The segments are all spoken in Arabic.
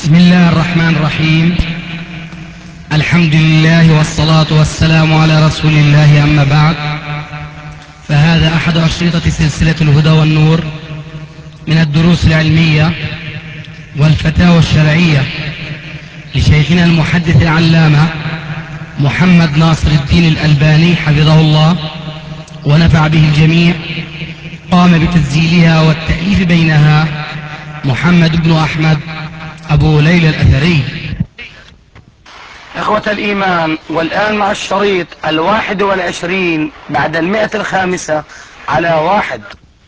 بسم الله الرحمن الرحيم. الحمد لله والصلاة والسلام على رسول الله، أما بعد، فهذا أحد أشرطة سلسلة الهدى والنور من الدروس العلمية والفتاوى الشرعية لشيخنا المحدث العلامة محمد ناصر الدين الألباني حفظه الله ونفع به الجميع. قام بتسجيلها والتأليف بينها محمد بن أحمد أبو ليلى الأثري. إخوة الإيمان، والآن مع الشريط 21 بعد 105 على 1.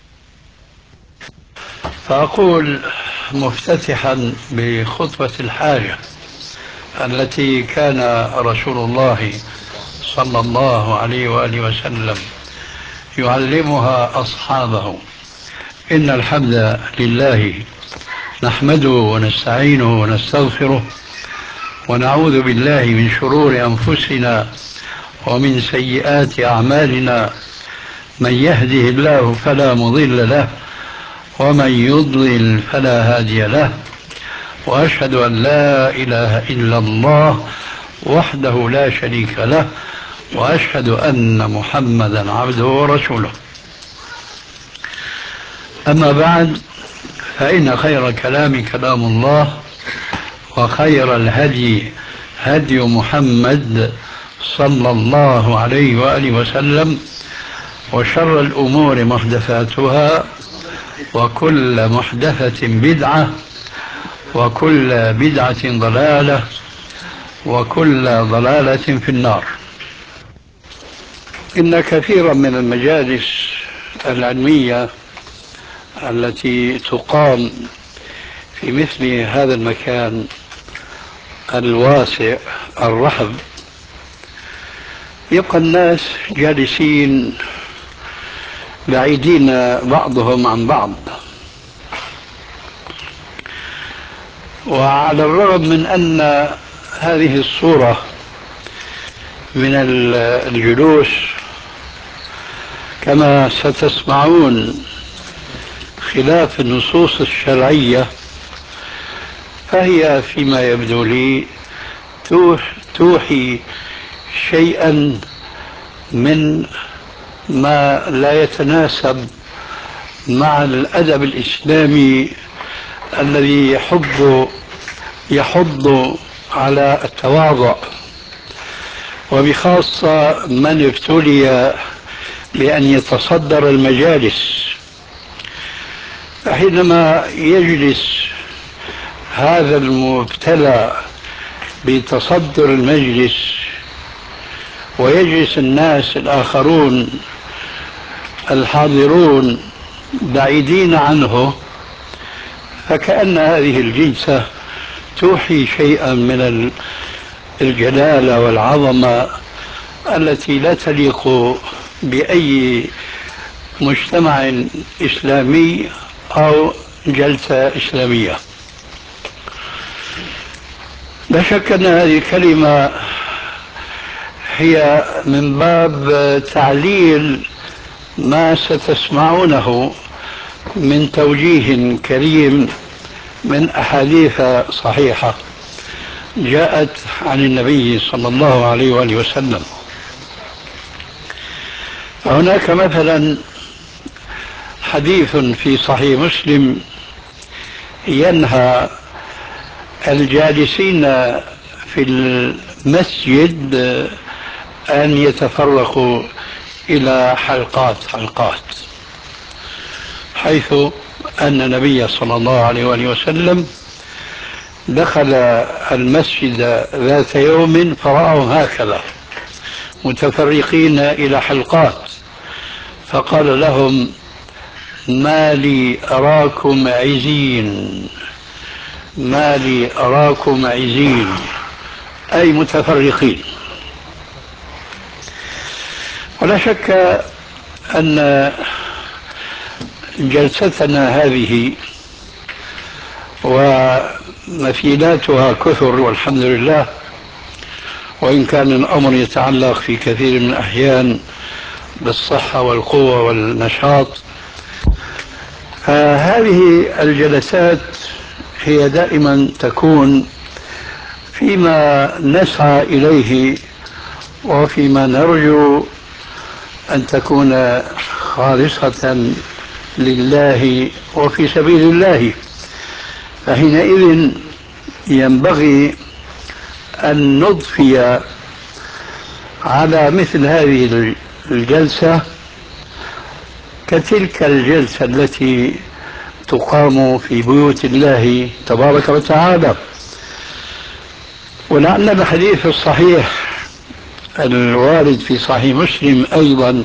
فأقول مفتتحا بخطبة الحاجة التي كان رسول الله صلى الله عليه وآله وسلم يعلمها أصحابه: إن الحمد لله نحمده ونستعينه ونستغفره ونعوذ بالله من شرور أنفسنا ومن سيئات أعمالنا، من يهده الله فلا مضل له ومن يضلل فلا هادي له، وأشهد أن لا إله إلا الله وحده لا شريك له، وأشهد أن محمدا عبده ورسوله. أما بعد، فإن خير الكلام كلام الله، وخير الهدي هدي محمد صلى الله عليه وآله وسلم، وشر الأمور محدثاتها، وكل محدثة بدعة، وكل بدعة ضلالة، وكل ضلالة في النار. إن كثيرا من المجالس العلمية التي تقام في مثل هذا المكان الواسع الرحب يبقى الناس جالسين بعيدين بعضهم عن بعض، وعلى الرغم من أن هذه الصورة من الجلوس كما ستسمعون خلاف النصوص الشرعية، فهي فيما يبدو لي توحي شيئا من ما لا يتناسب مع الأدب الإسلامي الذي يحض على التواضع، وبخاصة من ابتلي بأن يتصدر المجالس. فحينما يجلس هذا المبتلى بتصدر المجلس ويجلس الناس الآخرون الحاضرون بعيدين عنه، فكأن هذه الجلسة توحي شيئا من الجلالة والعظمة التي لا تليق بأي مجتمع إسلامي أو جلسة إسلامية. لا شك أن هذه الكلمة هي من باب تعليل ما ستسمعونه من توجيه كريم من أحاديث صحيحة جاءت عن النبي صلى الله عليه وآله وسلم. فهناك مثلا حديث في صحيح مسلم ينهى الجالسين في المسجد أن يتفرقوا إلى حلقات، حيث أن النبي صلى الله عليه وآله وسلم دخل المسجد ذات يوم فرأهم هكذا متفرقين إلى حلقات، فقال لهم: ما لي أراكم عزين، ما لي أراكم عزين، أي متفرقين. ولا شك أن جلستنا هذه ومثيلاتها كثر والحمد لله، وإن كان الأمر يتعلق في كثير من الأحيان بالصحة والقوة والنشاط، فهذه الجلسات هي دائما تكون فيما نسعى إليه وفيما نرجو أن تكون خالصة لله وفي سبيل الله. فحينئذ ينبغي أن نضفي على مثل هذه الجلسة كتلك الجلسة التي تقام في بيوت الله تبارك وتعالى. ولعل الحديث الصحيح الوارد في صحيح مسلم أيضا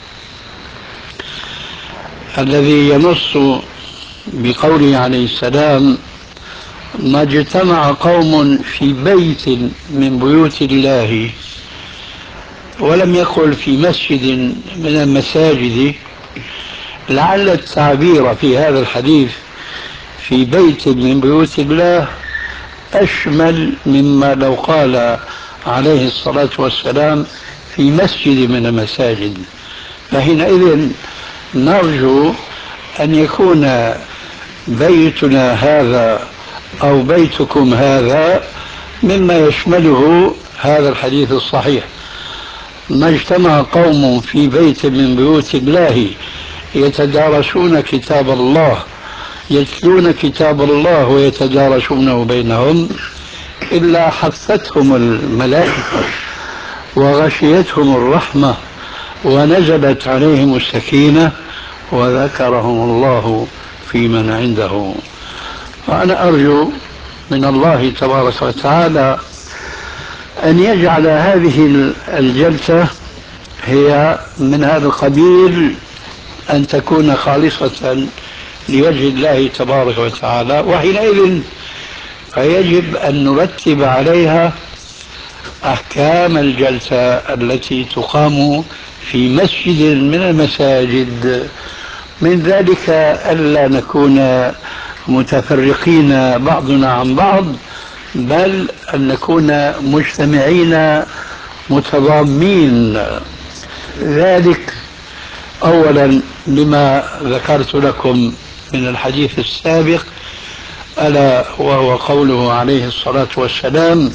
الذي ينص بقوله عليه السلام: ما اجتمع قوم في بيت من بيوت الله، ولم يقل في مسجد من المساجد، لعل التعبير في هذا الحديث في بيت من بيوت الله أشمل مما لو قال عليه الصلاة والسلام في مسجد من المساجد. فحينئذ نرجو أن يكون بيتنا هذا أو بيتكم هذا مما يشمله هذا الحديث الصحيح: ما اجتمع قوم في بيت من بيوت الله يتدارسون كتاب الله، يتلون كتاب الله ويتدارسونه بينهم، إلا حفتهم الملائكة وغشيتهم الرحمة ونزلت عليهم السكينة وذكرهم الله في من عنده. وأنا أرجو من الله تبارك وتعالى أن يجعل هذه الجلسة هي من هذا القبيل، أن تكون خالصة لوجه الله تبارك وتعالى. وحينئذ فيجب أن نرتب عليها أحكام الجلسة التي تقام في مسجد من المساجد، من ذلك ألا نكون متفرقين بعضنا عن بعض، بل أن نكون مجتمعين متضامين. ذلك أولا لما ذكرت لكم من الحديث السابق، ألا وهو قوله عليه الصلاة والسلام: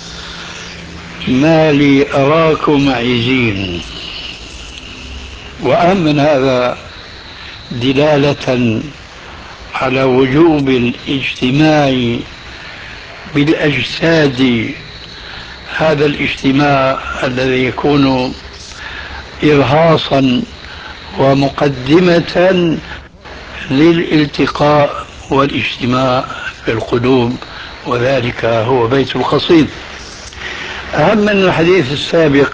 ما لي أراكم عزين. وأهم من هذا دلالة على وجوب الاجتماع بالأجساد، هذا الاجتماع الذي يكون إرهاصا ومقدمة للالتقاء والاجتماع في القلوب، وذلك هو بيت القصيد. أهم من الحديث السابق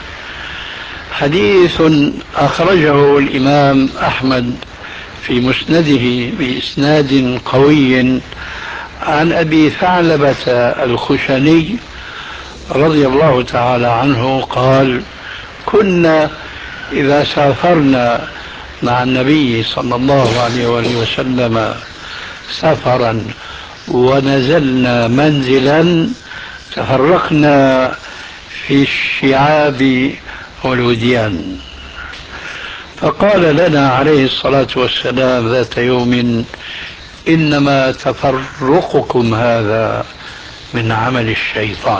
حديث أخرجه الإمام أحمد في مسنده بإسناد قوي عن أبي ثعلبة الخشني رضي الله تعالى عنه قال: كنا إذا سافرنا مع النبي صلى الله عليه وآله وسلم سفرا ونزلنا منزلا تفرقنا في الشعاب والوديان، فقال لنا عليه الصلاة والسلام ذات يوم: إنما تفرقكم هذا من عمل الشيطان،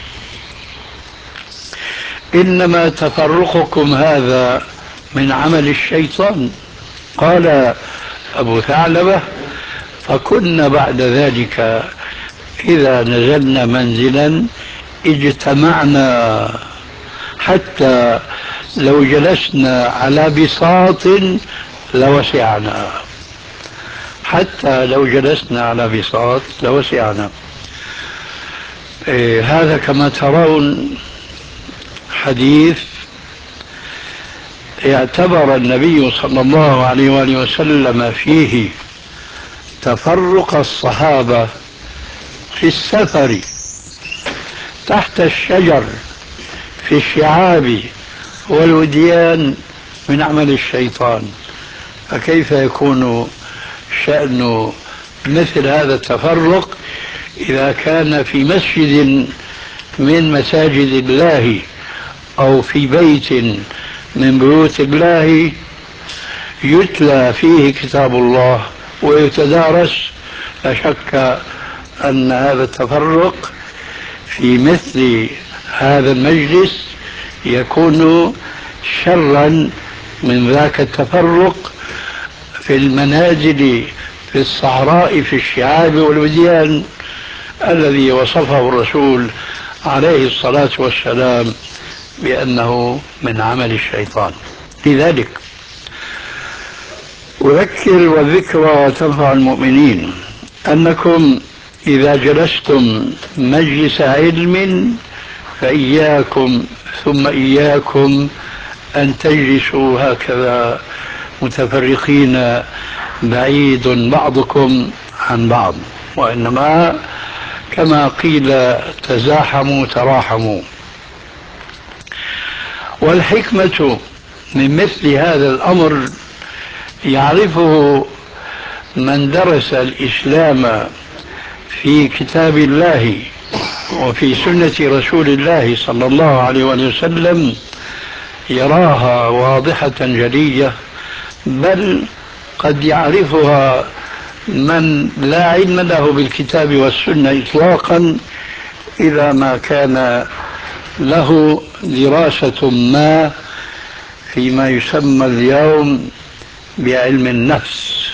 إنما تفرقكم هذا من عمل الشيطان. قال أبو ثعلبة: فكنا بعد ذلك إذا نزلنا منزلا اجتمعنا حتى لو جلسنا على بساط لوسعنا، حتى لو جلسنا على بساط لوسعنا. هذا كما ترون حديث اعتبر النبي صلى الله عليه وآله وسلم فيه تفرق الصحابة في السفر تحت الشجر في الشعاب والوديان من عمل الشيطان، فكيف يكون شأن مثل هذا التفرق إذا كان في مسجد من مساجد الله أو في بيت من بيوت الله يتلى فيه كتاب الله ويتدارس لا شك أن هذا التفرق في مثل هذا المجلس يكون شرا من ذاك التفرق في المنازل في الصحراء في الشعاب والوديان الذي وصفه الرسول عليه الصلاة والسلام بأنه من عمل الشيطان. لذلك أذكر والذكرى تنفع المؤمنين أنكم إذا جلستم مجلس علم فإياكم ثم إياكم أن تجلسوا هكذا متفرقين بعيد بعضكم عن بعض، وإنما كما قيل تزاحموا تراحموا. والحكمة من مثل هذا الأمر يعرفه من درس الإسلام في كتاب الله وفي سنة رسول الله صلى الله عليه وسلم، يراها واضحة جلية، بل قد يعرفها من لا علم له بالكتاب والسنة إطلاقا إذا ما كان له دراسة ما فيما يسمى اليوم بعلم النفس.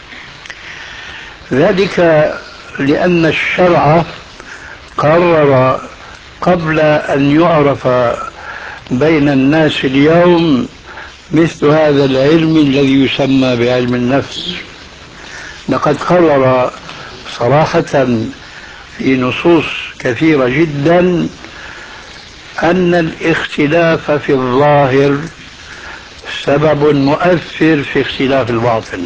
ذلك لأن الشرع قرر قبل أن يعرف بين الناس اليوم مثل هذا العلم الذي يسمى بعلم النفس. لقد قرر صراحة في نصوص كثيرة جدا أن الاختلاف في الظاهر سبب مؤثر في اختلاف الباطن.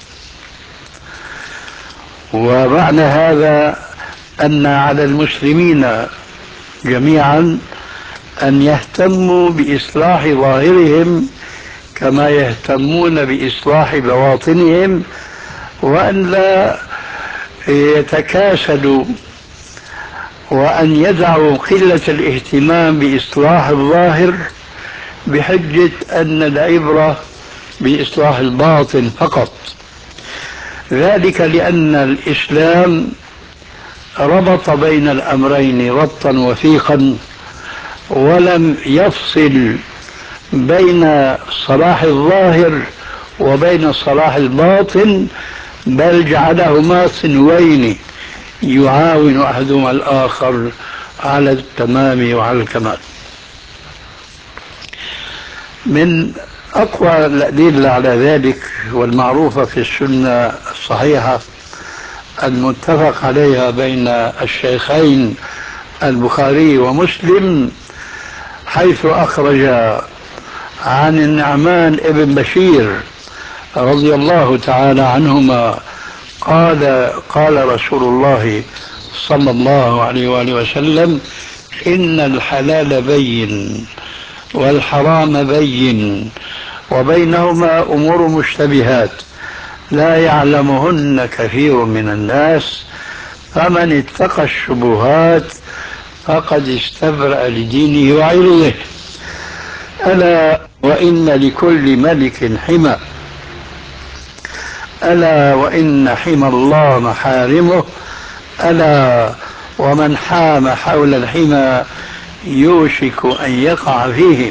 ومعنى هذا أن على المسلمين جميعا أن يهتموا بإصلاح ظاهرهم كما يهتمون بإصلاح بواطنهم، وأن لا يتكاسلوا وأن يدعوا قلة الاهتمام بإصلاح الظاهر بحجة أن العبرة بإصلاح الباطن فقط. ذلك لأن الإسلام ربط بين الأمرين ربطا وثيقا، ولم يفصل بين صلاح الظاهر وبين صلاح الباطن، بل جعلهما صنوين يعاون أحدهما الآخر على التمام وعلى الكمال. من أقوى الأدلة على ذلك والمعروفة في السنة الصحيحة المتفق عليها بين الشيخين البخاري ومسلم، حيث أخرج عن النعمان ابن بشير رضي الله تعالى عنهما قال رسول الله صلى الله عليه وآله وسلم: إن الحلال بين والحرام بين وبينهما أمور مشتبهات لا يعلمهن كثير من الناس، فمن اتقى الشبهات فقد استبرأ لدينه وعرضه. ألا وإن لكل ملك حمى، ألا وإن حمى الله محارمه، ألا ومن حام حول الحمى يوشك أن يقع فيه.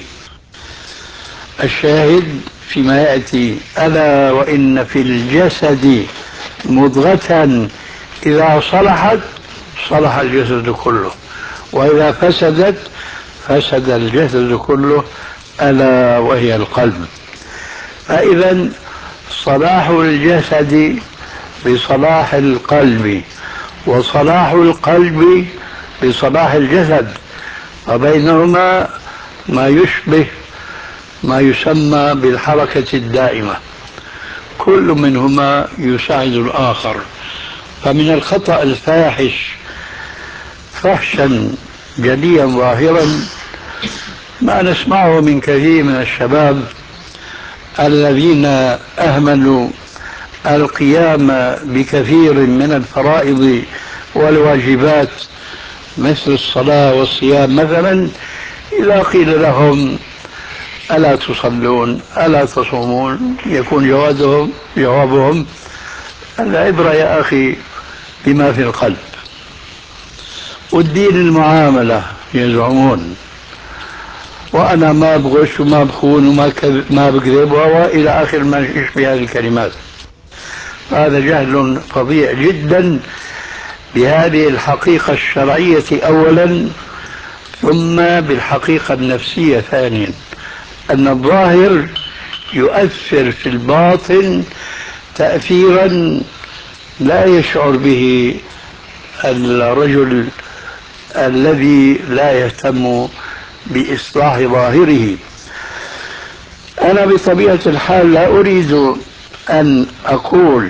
الشاهد فيما يأتي: ألا وإن في الجسد مضغة إذا صلحت صلح الجسد كله، وإذا فسدت فسد الجسد كله، ألا وهي القلب. فإذا صلاح الجسد بصلاح القلب، وصلاح القلب بصلاح الجسد، وبينهما ما يشبه ما يسمى بالحركة الدائمة، كل منهما يساعد الآخر. فمن الخطأ الفاحش فحشا جليا ظاهرا ما نسمعه من كثير من الشباب الذين أهملوا القيام بكثير من الفرائض والواجبات مثل الصلاة والصيام مثلا، إذا قيل لهم: ألا تصلون ألا تصومون؟ يكون جوابهم: العبرة يا أخي بما في القلب. والدين المعاملة يزعمون، وأنا ما بغش وما بخون وما ما بكذب وإلى آخر ما يشبه هذه الكلمات. هذا جهل فظيع جدا بهذه الحقيقة الشرعية أولا، ثم بالحقيقة النفسية ثانيا، أن الظاهر يؤثر في الباطن تأثيرا لا يشعر به الرجل الذي لا يهتم بإصلاح ظاهره. أنا بطبيعة الحال لا أريد أن أقول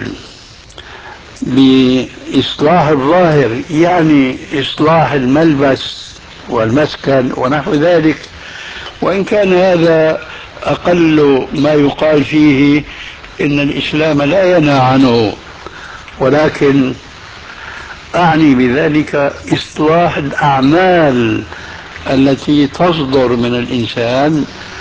بإصلاح الظاهر يعني إصلاح الملبس والمسكن ونحو ذلك، وإن كان هذا أقل ما يقال فيه إن الإسلام لا ينهى عنه، ولكن أعني بذلك إصلاح الأعمال التي تصدر من الإنسان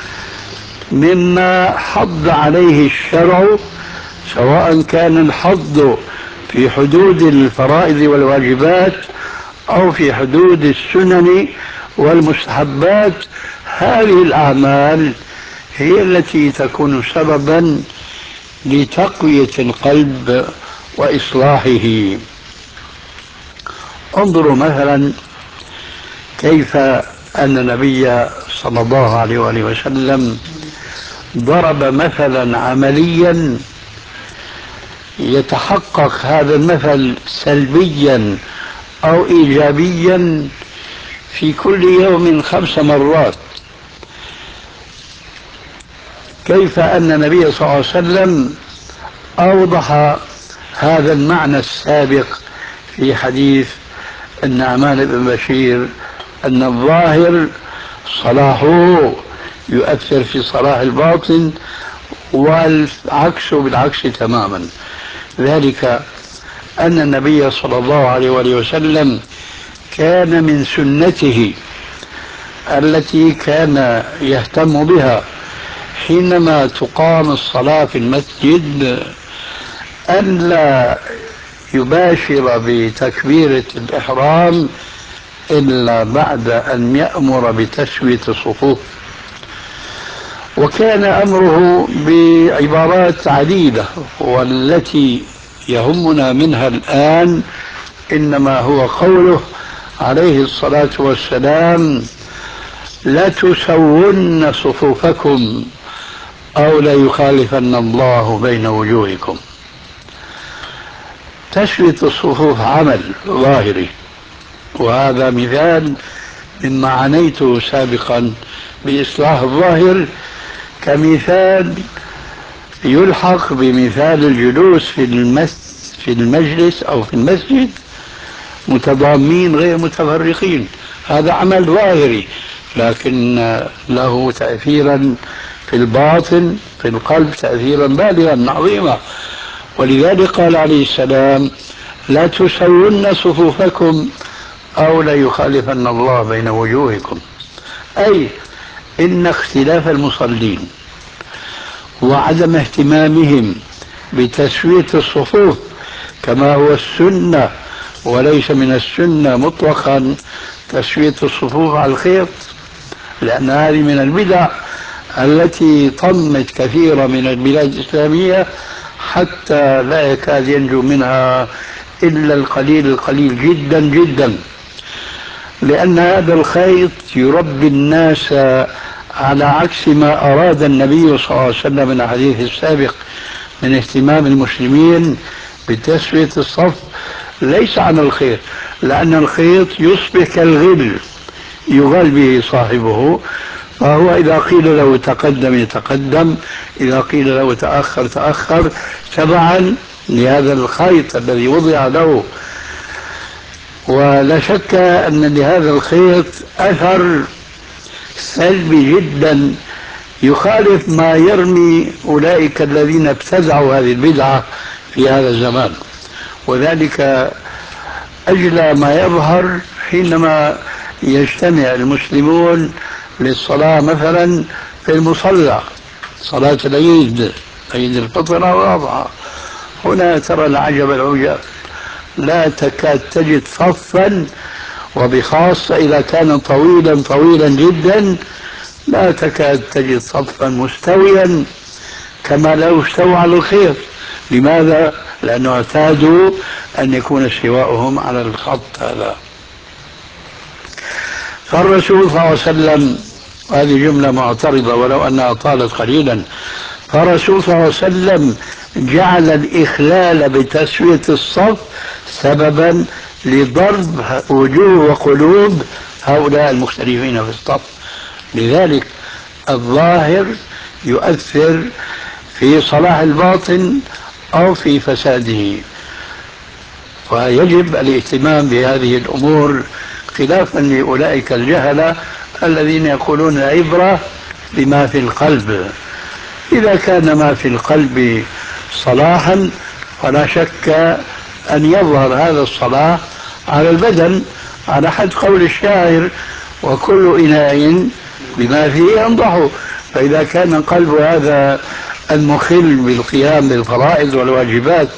مما حض عليه الشرع، سواء كان الحض في حدود الفرائض والواجبات أو في حدود السنن والمستحبات. هذه الأعمال هي التي تكون سببا لتقوية القلب وإصلاحه. انظروا مثلا كيف أن النبي صلى الله عليه وآله وسلم ضرب مثلا عمليا يتحقق هذا المثل سلبيا أو إيجابيا في كل يوم 5 مرات. كيف أن النبي صلى الله عليه وسلم أوضح هذا المعنى السابق في حديث النعمان بن بشير أن الظاهر صلاحه يؤثر في صلاح الباطن، والعكس بالعكس تماما. ذلك أن النبي صلى الله عليه وسلم كان من سنته التي كان يهتم بها حينما تقام الصلاة في المسجد أن لا يباشر بتكبيرة الإحرام إلا بعد أن يأمر بتسوية الصفوف. وكان أمره بعبارات عديدة، والتي يهمنا منها الآن إنما هو قوله عليه الصلاة والسلام: لا تسون صفوفكم أو لا يخالفن الله بين وجوهكم. تسوية الصفوف عمل ظاهري، وهذا مثال مما عنيته سابقا بإصلاح الظاهر، كمثال يلحق بمثال الجلوس في المجلس أو في المسجد متضامين غير متفرقين. هذا عمل ظاهري لكن له تأثيرا في الباطن في القلب تأثيرا بالغا عظيما. ولذلك قال عليه السلام: لا تسون صفوفكم أو لا يخالفن الله بين وجوهكم. أي إن اختلاف المصلين وعدم اهتمامهم بتسوية الصفوف كما هو السنة، وليس من السنة مطلقا تسوية الصفوف على الخيط، لأن هذه من البدع التي طمت كثيرا من البلاد الإسلامية حتى لا يكاد ينجو منها إلا القليل جدا جدا، لأن هذا الخيط يربي الناس على عكس ما أراد النبي صلى الله عليه وسلم من الحديث السابق من اهتمام المسلمين بتسوية الصف، ليس عن الخيط، لأن الخيط يصبح كالغل يغل به صاحبه، فهو إذا قيل له تقدم يتقدم، إذا قيل له تأخر تأخر، تبعا لهذا الخيط الذي وضع له. ولا شك أن لهذا الخيط أثر سلبي جدا يخالف ما يرمي أولئك الذين ابتدعوا هذه البدعة في هذا الزمان. وذلك أجلى ما يظهر حينما يجتمع المسلمون للصلاة مثلا في المصلى، صلاة العيد، عيد الفطر والأضحى. هنا ترى العجب العجاب، لا تكاد تجد صفا، وبخاصة إذا كان طويلا طويلا جدا لا تكاد تجد صفا مستويا كما لو استووا على الخير. لماذا؟ لأنه اعتادوا أن يكون استواؤهم على الخط هذا. فالرسول صلى الله عليه وسلم، هذه جملة معترضة ولو أنها طالت قليلا، فالرسول صلى الله عليه وسلم جعل الإخلال بتسوية الصف سببا لضرب وجوه وقلوب هؤلاء المختلفين في الصف. لذلك الظاهر يؤثر في صلاح الباطن أو في فساده، ويجب الاهتمام بهذه الأمور خلافا لأولئك الجهلة الذين يقولون العبرة بما في القلب. إذا كان ما في القلب صلاحا فلا شك أن يظهر هذا الصلاح على البدن، على حد قول الشاعر: وكل إناء بما فيه ينضح. فإذا كان قلب هذا المخل بالقيام بالفرائض والواجبات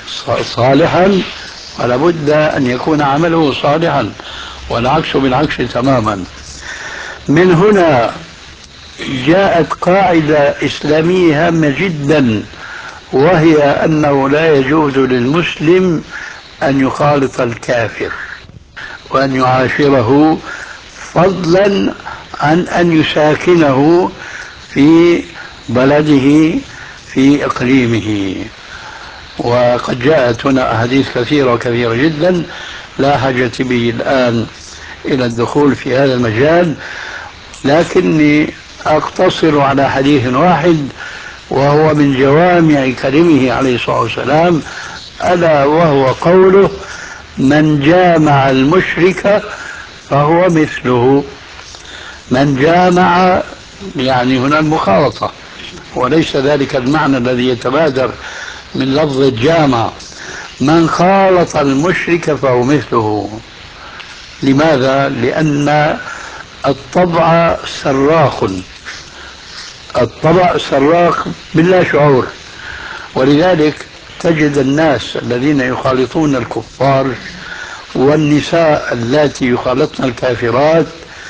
صالحا فلا بد أن يكون عمله صالحا، والعكس بالعكس تماما. من هنا جاءت قاعدة إسلامية هامة جدا، وهي أنه لا يجوز للمسلم أن يخالط الكافر وأن يعاشره، فضلا عن أن يساكنه في بلده في إقليمه. وقد جاءت هنا أحاديث كثيرة وكثيرة جدا لا حاجة بي الآن إلى الدخول في هذا المجال، لكني أقتصر على حديث واحد وهو من جوامع كلمه عليه الصلاة والسلام، ألا وهو قوله: من جامع المشرك فهو مثله. من جامع يعني هنا المخالطة، وليس ذلك المعنى الذي يتبادر من لفظ الجامع. من خالط المشرك فهو مثله. لماذا؟ لأن الطبع سراخ، الطبع سراخ بلا شعور، ولذلك تجد الناس الذين يخالطون الكفار والنساء اللاتي يخالطن الكافرات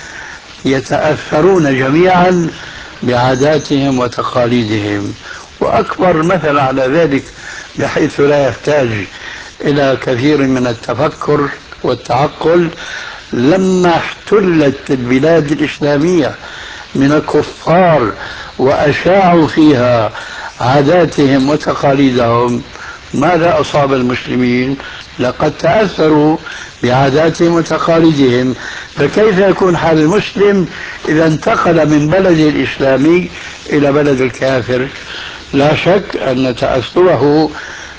يتأثرون جميعا بعاداتهم وتقاليدهم. وأكبر مثل على ذلك بحيث لا يحتاج إلى كثير من التفكر والتعقل، لما احتلت البلاد الإسلامية من الكفار وأشاعوا فيها عاداتهم وتقاليدهم، ماذا أصاب المسلمين؟ لقد تأثروا بعاداتهم وتقاليدهم. فكيف يكون حال المسلم إذا انتقل من بلده الإسلامي إلى بلد الكافر؟ لا شك أن تأثره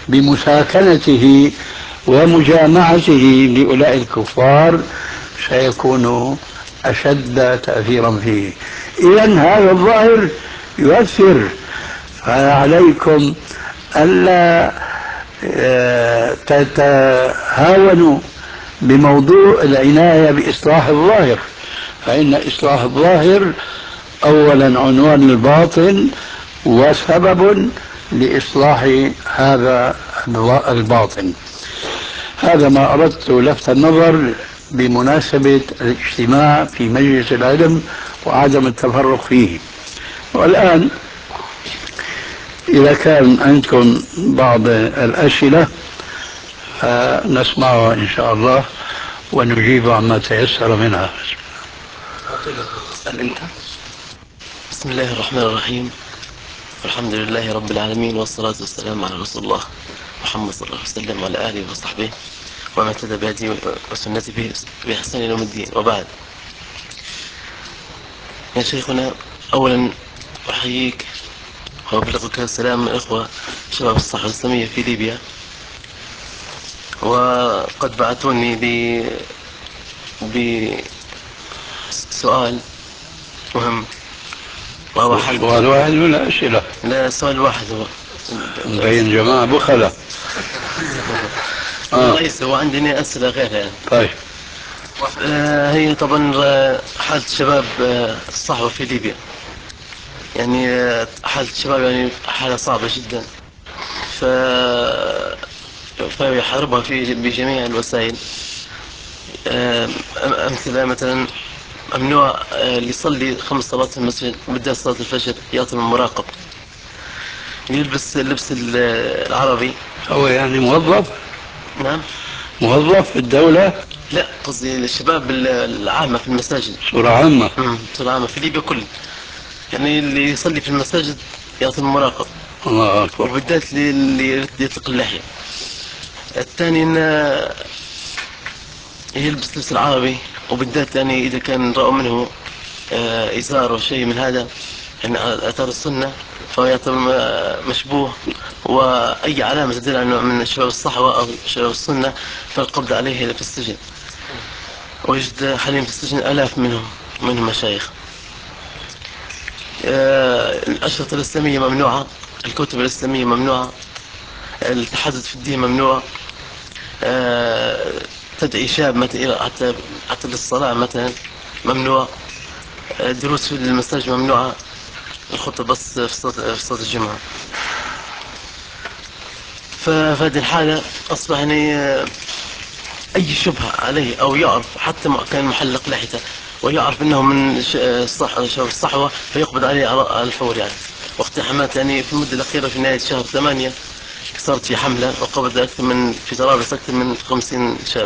بمساكنته ومجامعته لأولئك الكفار سيكون أشد تأثيرا فيه. إذن هذا الظاهر يؤثر، فعليكم ألا تتهاونوا بموضوع العناية بإصلاح الظاهر، فإن إصلاح الظاهر أولا عنوان الباطن وسبب لإصلاح هذا الباطن. هذا ما أردت لفت النظر بمناسبة الاجتماع في مجلس العلم وعدم التفرق فيه. والآن إذا كان عندكم بعض الأسئلة فنسمعها إن شاء الله ونجيب عما تيسر منها. بسم الله الرحمن الرحيم، الحمد لله رب العالمين، والصلاة والسلام على رسول الله محمد صلى الله عليه وسلم وعلى آله وصحبه ومن اهتدى بهديه وسنته بإحسان يوم الدين. وبعد، يا شيخنا، أولا أحييك وأبلغك السلام من الإخوة شباب الصحوة الإسلامية في ليبيا، وقد بعثوني بسؤال مهم، وهو حل سؤال واحد ولا أسئلة؟ لا، سؤال واحد هو. بين جماعة بخلة. ليس هو عندنا أسئلة غيرها يعني. طيب. هي طبعا حالة الشباب الصحوة في ليبيا، يعني حالة الشباب يعني حالة صعبة جدا. فيحاربها بجميع الوسائل. أمثلة مثلا ممنوع اللي يصلي 5 صلوات في المسجد وبالذات صلاة الفجر يعطي المراقب، يلبس اللبس العربي. هو يعني موظف؟ نعم. موظف في الدولة؟ لا، قصدي الشباب العامة في المساجد. صورة عامة. صورة عامة في ليبيا كل، يعني اللي يصلي في المساجد يعطي المراقب، الله أكبر. وبالذات اللي يطلق اللحية. الثاني انه يلبس لبس العربي، وبالذات يعني اذا كان رأوا منه ازار او شيء من هذا، يعني اثار السنة، فيعتبر مشبوه، واي علامة تدل انه من شباب الصحوة او شباب السنة فالقبض عليه في السجن. ويجد حاليا في السجن الاف منهم مشايخ. الأشرطة الإسلامية ممنوعة، الكتب الإسلامية ممنوعة، التحدث في الدين ممنوع، تدعي شاب مثلا حتى للصلاة مثلا ممنوع، الدروس في المساجد ممنوعة، الخطب بس في صلاة الجمعة. ففي هذه الحالة أصبح يعني أي شبهة عليه أو يعرف حتى كان محلق لحيته ويعرف أنه من شباب الصحوة فيقبض عليه على الفور يعني. واقتحامات يعني في المدة الأخيرة في نهاية شهر 8 صارت في حملة وقبض في طرابلس أكثر من 50 شاب.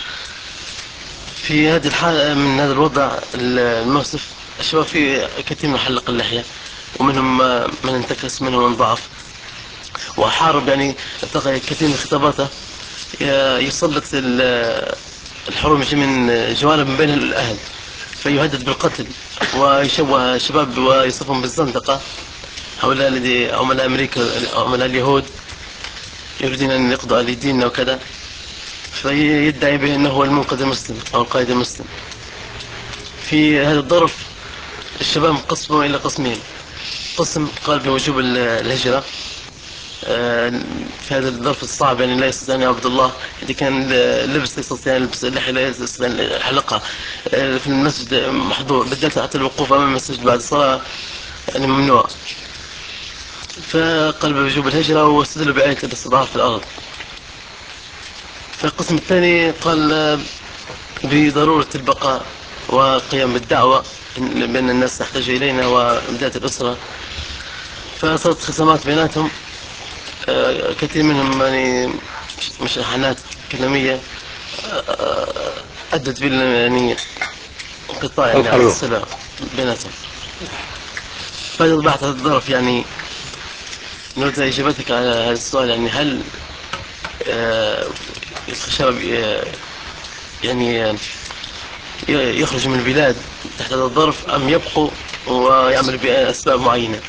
في هذه الحالة من هذا الوضع المؤسف، الشباب في كثير من حلق اللحية، ومنهم من انتكس، منهم من ضعف وحارب، يعني التقى كثير من خطاباته يسلط الحروب من جوانب من بين الأهل، فيهدد بالقتل ويشوه الشباب ويصفهم بالزندقة. هؤلاء الذي عملاء أمريكا، عملاء اليهود، يريدون أن يقضوا على ديننا وكذا، فيدعي به أنه هو المنقذ المسلم أو القائد المسلم. في هذا الظرف الشباب انقسموا إلى قسمين: قسم قال بوجوب الهجرة في هذا الظرف الصعب، يعني لا يستطيع أن يعبد الله، إذا كان لبس يستطيع أن يلبس اللحية لا يستطيع أن يحلقها في المسجد محظور، بالذات حتى الوقوف أمام المسجد بعد الصلاة يعني ممنوع. فقال بوجوب الهجرة واستدلوا بآية الاستضعاف في الأرض. فالقسم الثاني قال بضرورة البقاء وقيام بالدعوة بأن الناس تحتاج إلينا وبداية الأسرة. فصارت خصامات بيناتهم، كثير منهم يعني مشاحنات كلامية أدت يعني انقطاع يعني على الصلة بيناتهم. فأصبحت هذا الظرف يعني نريد إجابتك على هذا السؤال، يعني هل الشباب يعني يخرج من البلاد تحت هذا الظرف أم يبقوا ويعمل بأسباب معينة؟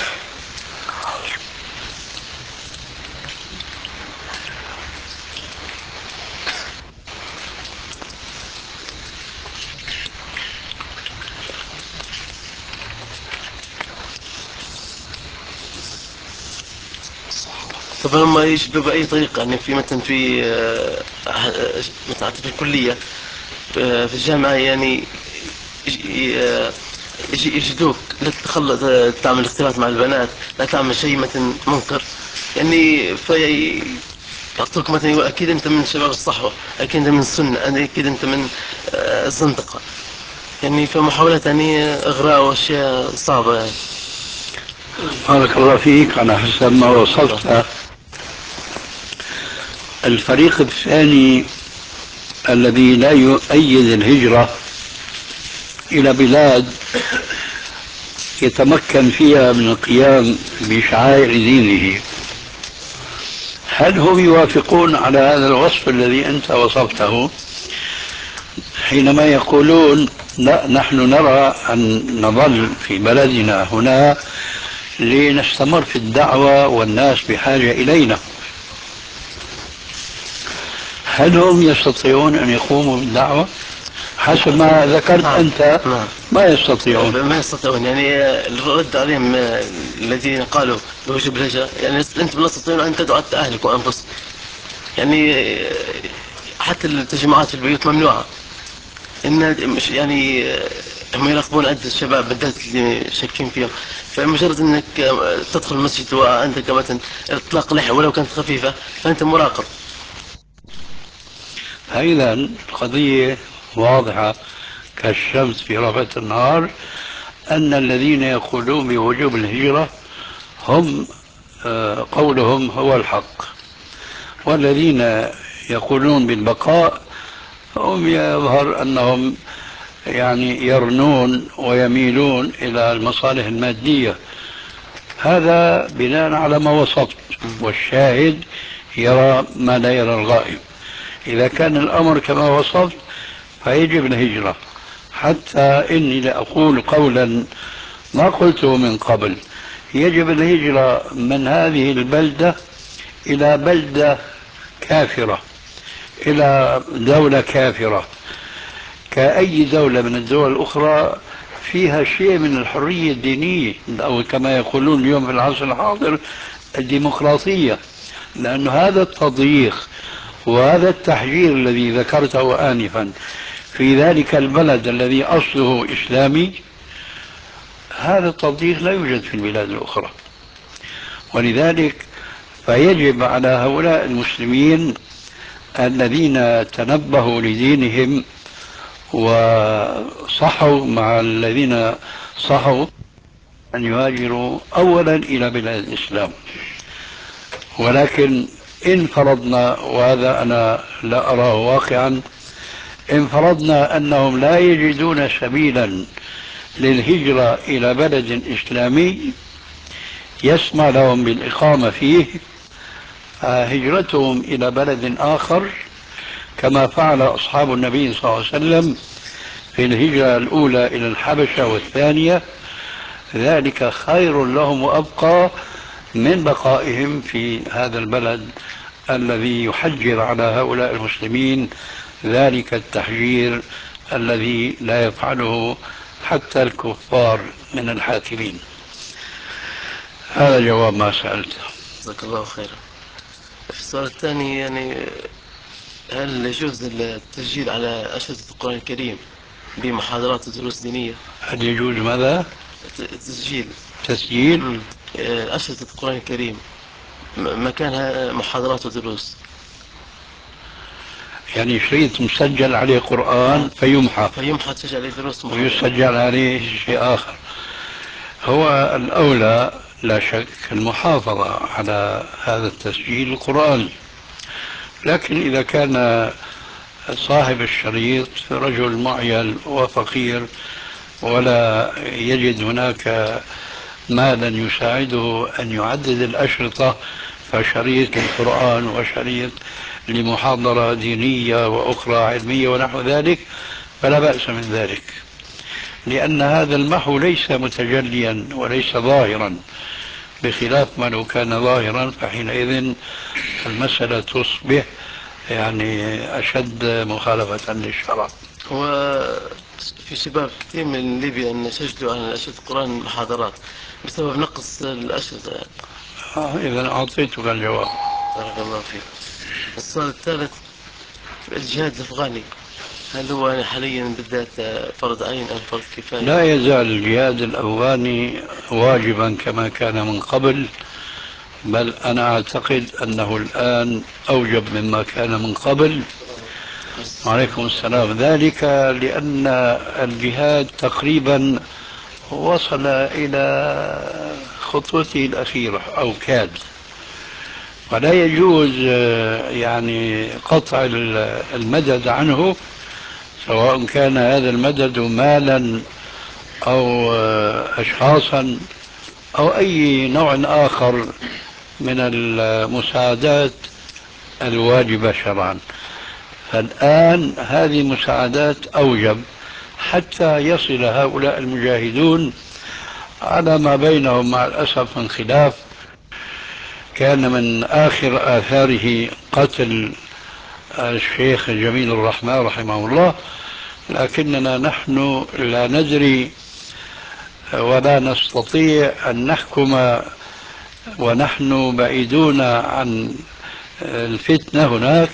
طبعا هم يشبه بأي طريقة، يعني في مثلا في مثلا في الكلية في الجامعة، يعني يجدوك لا تتخلط تعمل اختلاط مع البنات، لا تعمل شيء مثلا منكر، يعني في يعطوك مثلا يقول أكيد أنت من شباب الصحوة، أكيد أنت من السنة، أكيد أنت من الزندقة، يعني في محاولة يعني إغراء وأشياء صعبة يعني. بارك الله فيك. على حسب ما وصفت، الفريق الثاني الذي لا يؤيد الهجرة إلى بلاد يتمكن فيها من القيام بشعائر دينه، هل هم يوافقون على هذا الوصف الذي أنت وصفته حينما يقولون لا، نحن نرى أن نظل في بلدنا هنا لنستمر في الدعوة والناس بحاجة إلينا؟ هل هم يستطيعون أن يقوموا بالدعوة؟ حسب ما ذكرت أنت ما يستطيعون. ما يستطيعون، يعني الرد عليهم الذين قالوا بوجوب الهجرة، يعني أنتم لا تستطيعون أن تدعوا أهلكم وأنفسكم، يعني حتى التجمعات في البيوت ممنوعة، إن مش يعني هم يراقبون عدة الشباب بالذات اللي شاكين فيهم، فمجرد أنك تدخل المسجد وعندك مثلا إطلاق لحية ولو كانت خفيفة فأنت مراقب، فإذا القضية واضحة كالشمس في ربة النهار، أن الذين يقولون بوجوب الهجرة هم قولهم هو الحق، والذين يقولون بالبقاء هم يظهر أنهم يعني يرنون ويميلون إلى المصالح المادية. هذا بناء على ما وصفت، والشاهد يرى ما لا يرى الغائب. إذا كان الأمر كما وصفت فيجب الهجرة، حتى إني لأقول قولا ما قلته من قبل: يجب الهجرة من هذه البلدة إلى بلدة كافرة، إلى دولة كافرة، كأي دولة من الدول الأخرى فيها شيء من الحرية الدينية، أو كما يقولون اليوم في العصر الحاضر الديمقراطية. لأن هذا التضييق وهذا التحجير الذي ذكرته آنفا في ذلك البلد الذي أصله إسلامي، هذا التضييق لا يوجد في البلاد الأخرى. ولذلك فيجب على هؤلاء المسلمين الذين تنبهوا لدينهم وصحوا مع الذين صحوا أن يهاجروا أولا إلى بلاد الإسلام. ولكن إن فرضنا، وهذا أنا لا أراه واقعا، إن فرضنا أنهم لا يجدون سبيلا للهجرة إلى بلد إسلامي يسمع لهم بالإقامة فيه، هجرتهم إلى بلد آخر كما فعل أصحاب النبي صلى الله عليه وسلم في الهجرة الأولى إلى الحبشة والثانية، ذلك خير لهم وأبقى من بقائهم في هذا البلد الذي يحجر على هؤلاء المسلمين ذلك التحجير الذي لا يفعله حتى الكفار من الحاكمين. هذا جواب ما سألته. جزاك الله خيرا. في السؤال الثاني، يعني هل يجوز التسجيل على أشرطة القرآن الكريم بمحاضرات ودروس دينية؟ هل يجوز ماذا؟ تسجيل أشرطة القرآن الكريم مكانها محاضرات ودروس، يعني شريط مسجل عليه قرآن فيمحى تسجل عليه دروس ويسجل عليه شيء آخر. هو الأولى لا شك المحافظة على هذا التسجيل القرآني، لكن إذا كان صاحب الشريط رجل معيل وفقير ولا يجد هناك مالا يساعده أن يعدد الأشرطة، فشريط للقرآن وشريط لمحاضرة دينية وأخرى علمية ونحو ذلك، فلا بأس من ذلك، لأن هذا المحو ليس متجليا وليس ظاهرا، بخلاف ما لو كان ظاهرا فحينئذ المسألة تصبح يعني أشد مخالفة للشرع. وفي شباب كثير من ليبيا أن سجلوا على أشرطة القرآن محاضرات بسبب نقص الأشرطة إذا أعطيتك الجواب. بارك الله فيك. السؤال الثالث: الجهاد الأفغاني هل هو حاليا بالذات فرض عين أم فرض كفاية؟ لا يزال الجهاد الأفغاني واجبا كما كان من قبل، بل أنا أعتقد أنه الآن أوجب مما كان من قبل. وعليكم السلام. ذلك لأن الجهاد تقريبا وصل إلى خطوته الأخيرة أو كاد، ولا يجوز يعني قطع المدد عنه، سواء كان هذا المدد مالا أو أشخاصا أو أي نوع آخر من المساعدات الواجبة شرعا. فالآن هذه مساعدات أوجب حتى يصل هؤلاء المجاهدون على ما بينهم مع الأسف من خلاف. كان من آخر آثاره قتل الشيخ جميل الرحمن رحمه الله، لكننا نحن لا ندري ولا نستطيع أن نحكم ونحن بعيدون عن الفتنة هناك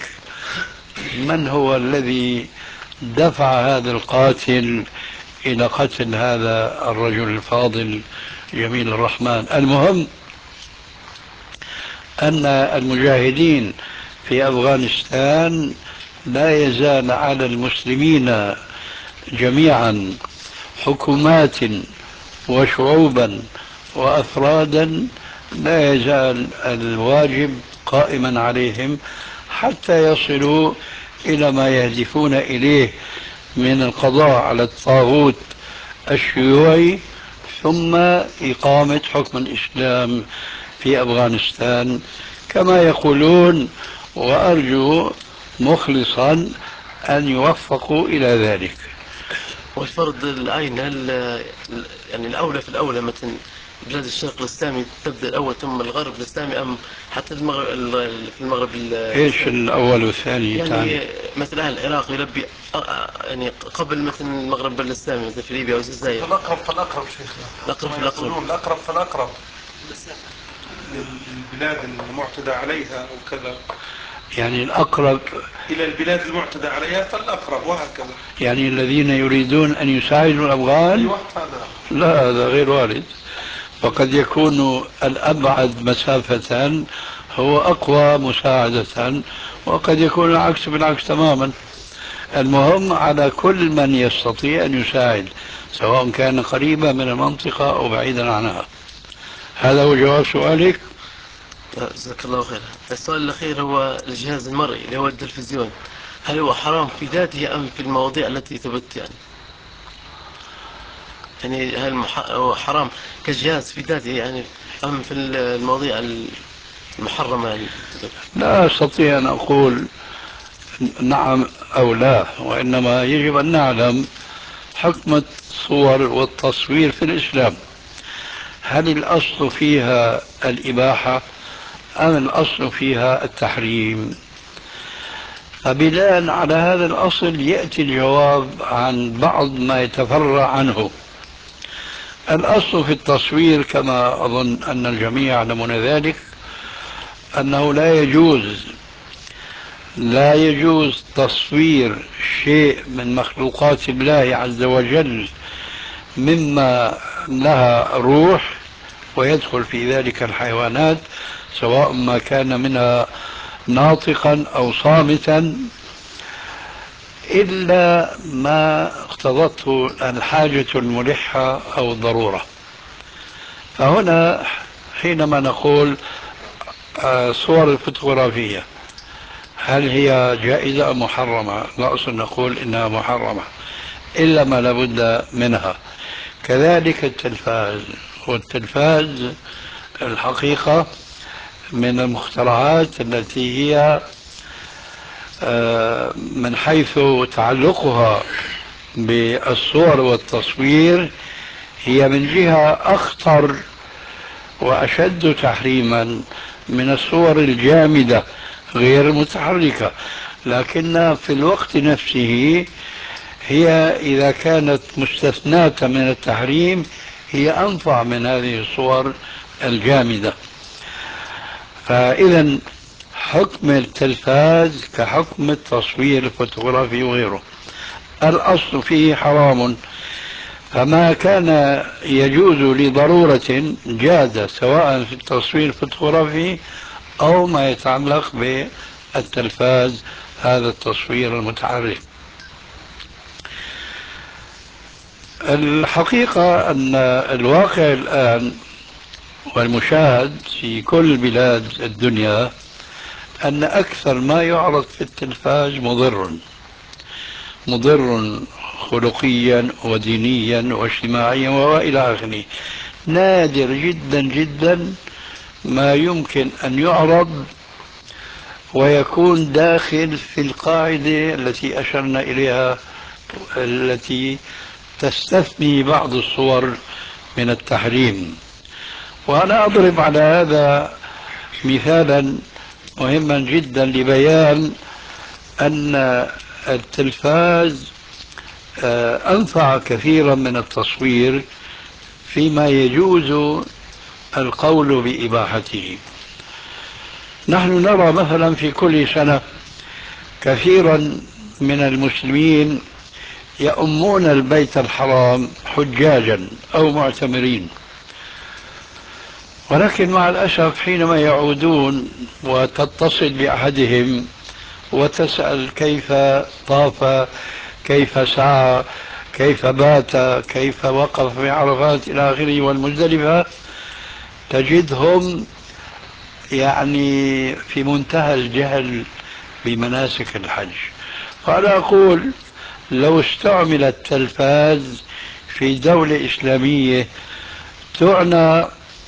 من هو الذي دفع هذا القاتل إلى قتل هذا الرجل الفاضل جميل الرحمن. المهم أن المجاهدين في أفغانستان لا يزال على المسلمين جميعا حكومات وشعوبا وأفرادا، لا يزال الواجب قائما عليهم حتى يصلوا إلى ما يهدفون إليه من القضاء على الطاغوت الشيوعي، ثم إقامة حكم الإسلام في أفغانستان كما يقولون، وأرجو مخلصا أن يوفقوا إلى ذلك. والفرض العين هل يعني الأولى في الأولى مثلا بلاد الشرق الإسلامي تبدأ الأول ثم الغرب الإسلامي، أم حتى المغرب في المغرب إيش الأول والثاني يعني مثلا أهل العراق يلبي يعني قبل مثلا المغرب الإسلامي مثل في ليبيا والجزائر؟ الأقرب فالأقرب شيخنا، الأقرب فالأقرب للبلاد المعتدى عليها وكذا، يعني الأقرب إلى البلاد المعتدى عليها فالأقرب، وهكذا. يعني الذين يريدون أن يساعدوا الأفغان؟ أيوة هذا. لا، هذا غير وارد، وقد يكون الأبعد مسافة هو أقوى مساعدة، وقد يكون العكس بالعكس تماما. المهم على كل من يستطيع أن يساعد، سواء كان قريبا من المنطقة أو بعيدا عنها. هذا هو جواب سؤالك. جزاك الله خير. السؤال الأخير هو الجهاز المرئي اللي هو التلفزيون، هل هو حرام في ذاته أم في المواضيع التي تبث يعني هل هو حرام كجهاز في ذاته يعني، أم في المواضيع المحرمة يعني؟ لا أستطيع أن أقول نعم أو لا، وإنما يجب أن نعلم حكم الصور والتصوير في الإسلام. هل الأصل فيها الإباحة أم الأصل فيها التحريم؟ فبناء على هذا الأصل يأتي الجواب عن بعض ما يتفرع عنه. الأصل في التصوير كما أظن أن الجميع يعلمون ذلك أنه لا يجوز تصوير شيء من مخلوقات الله عز وجل مما لها روح، ويدخل في ذلك الحيوانات سواء ما كان منها ناطقا أو صامتا، إلا ما اقتضته الحاجة الملحة أو الضرورة. فهنا حينما نقول صور الفوتوغرافية هل هي جائزة أم محرمة؟ لا، أصل نقول إنها محرمة إلا ما لابد منها. كذلك التلفاز، والتلفاز الحقيقة من المخترعات التي هي من حيث تعلقها بالصور والتصوير هي من جهة أخطر وأشد تحريما من الصور الجامدة غير المتحركة، لكن في الوقت نفسه هي إذا كانت مستثناة من التحريم هي أنفع من هذه الصور الجامدة. فإذا حكم التلفاز كحكم التصوير الفوتوغرافي وغيره، الأصل فيه حرام، فما كان يجوز لضرورة جاز، سواء في التصوير الفوتوغرافي أو ما يتعلق بالتلفاز، هذا التصوير المتحرك. الحقيقة أن الواقع الآن والمشاهد في كل بلاد الدنيا أن أكثر ما يعرض في التلفاز مضر خلقيا ودينيا واجتماعيا وإلى آخره. نادر جدا جدا ما يمكن أن يعرض ويكون داخل في القاعدة التي أشرنا إليها، التي تستثني بعض الصور من التحريم. وأنا أضرب على هذا مثالا مهما جدا لبيان أن التلفاز أنفع كثيرا من التصوير فيما يجوز القول بإباحته. نحن نرى مثلا في كل سنة كثيرا من المسلمين يؤمون البيت الحرام حجاجا أو معتمرين، ولكن مع الأسف حينما يعودون وتتصل بأحدهم وتسأل كيف طاف، كيف سعى، كيف بات، كيف وقف في عرفات إلى آخره والمزدلفة، تجدهم يعني في منتهى الجهل بمناسك الحج. فأنا أقول لو استعمل التلفاز في دولة إسلامية تعنى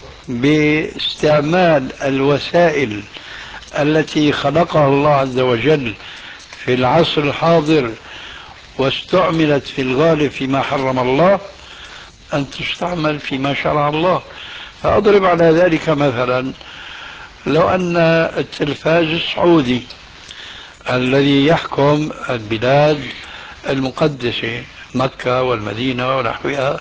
باستعمال الوسائل التي خلقها الله عز وجل في العصر الحاضر واستعملت في الغالب فيما حرم الله، أن تستعمل فيما شرع الله. فأضرب على ذلك مثلا، لو أن التلفاز السعودي الذي يحكم البلاد المقدسة مكة والمدينة ونحوها،